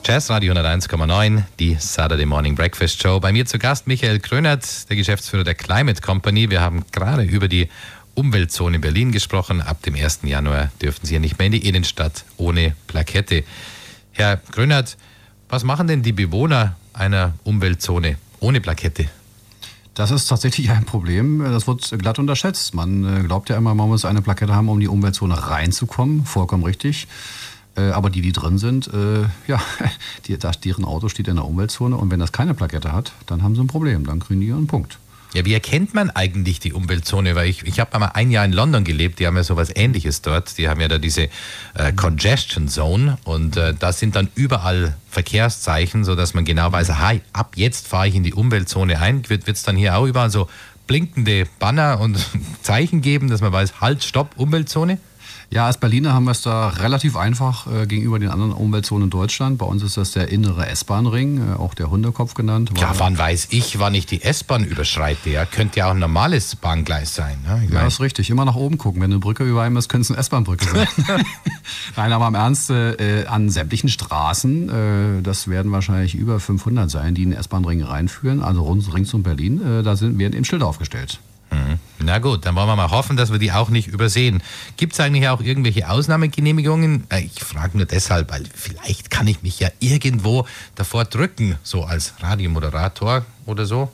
Jazz Radio 101,9, die Saturday Morning Breakfast Show. Bei mir zu Gast Michael Krönert, der Geschäftsführer der Climate Company. Wir haben gerade über die Umweltzone Berlin gesprochen. Ab dem 1. Januar dürften Sie ja nicht mehr in die Innenstadt ohne Plakette. Herr Krönert, was machen denn die Bewohner einer Umweltzone ohne Plakette? Das ist tatsächlich ein Problem. Das wird glatt unterschätzt. Man glaubt ja immer, man muss eine Plakette haben, um in die Umweltzone reinzukommen. Vollkommen richtig. Aber die drin sind, deren Auto steht in der Umweltzone. Und wenn das keine Plakette hat, dann haben sie ein Problem. Dann kriegen die einen Punkt. Ja, wie erkennt man eigentlich die Umweltzone? Weil ich habe einmal ein Jahr in London gelebt, die haben ja sowas Ähnliches dort. Die haben ja da diese Congestion Zone und da sind dann überall Verkehrszeichen, sodass man genau weiß, ab jetzt fahre ich in die Umweltzone ein. Wird es dann hier auch überall so blinkende Banner und Zeichen geben, dass man weiß, halt, stopp, Umweltzone? Ja, als Berliner haben wir es da relativ einfach gegenüber den anderen Umweltzonen in Deutschland. Bei uns ist das der innere S-Bahn-Ring, auch der Hundekopf genannt. Ja, wann weiß ich, wann ich die S-Bahn überschreite? Ja, könnte ja auch ein normales Bahngleis sein. Ne? Ja, ist richtig. Immer nach oben gucken. Wenn eine Brücke über einem ist, könnte es eine S-Bahn-Brücke sein. Nein, aber im Ernst, an sämtlichen Straßen, das werden wahrscheinlich über 500 sein, die in den S-Bahn-Ring reinführen, also rings um Berlin, werden eben Schilder aufgestellt. Na gut, dann wollen wir mal hoffen, dass wir die auch nicht übersehen. Gibt es eigentlich auch irgendwelche Ausnahmegenehmigungen? Ich frage nur deshalb, weil vielleicht kann ich mich ja irgendwo davor drücken, so als Radiomoderator oder so.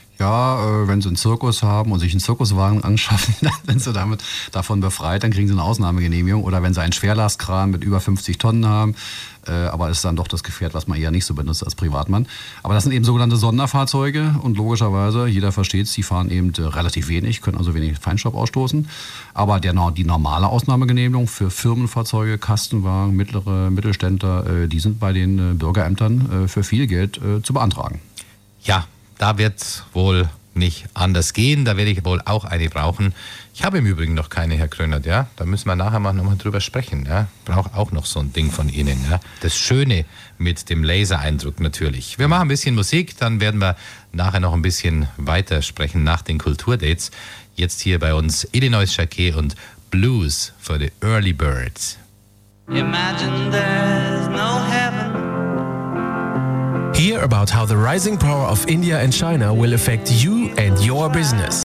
Ja, wenn sie einen Zirkus haben und sich einen Zirkuswagen anschaffen, dann sind sie davon befreit, dann kriegen sie eine Ausnahmegenehmigung. Oder wenn sie einen Schwerlastkran mit über 50 Tonnen haben, aber es ist dann doch das Gefährt, was man eher nicht so benutzt als Privatmann. Aber das sind eben sogenannte Sonderfahrzeuge und logischerweise, jeder versteht es, die fahren eben relativ wenig, können also wenig Feinstaub ausstoßen. Aber die normale Ausnahmegenehmigung für Firmenfahrzeuge, Kastenwagen, Mittelständler, die sind bei den Bürgerämtern für viel Geld zu beantragen. Ja, da wird es wohl nicht anders gehen. Da werde ich wohl auch eine brauchen. Ich habe im Übrigen noch keine, Herr Krönert. Ja? Da müssen wir nachher mal nochmal drüber sprechen. Ja? Brauche auch noch so ein Ding von Ihnen. Ja? Das Schöne mit dem Lasereindruck natürlich. Wir machen ein bisschen Musik, dann werden wir nachher noch ein bisschen weiter sprechen nach den Kulturdates. Jetzt hier bei uns Illinois Jacquet und Blues for the Early Birds. Imagine there's no heaven. Hear about how the rising power of India and China will affect you and your business.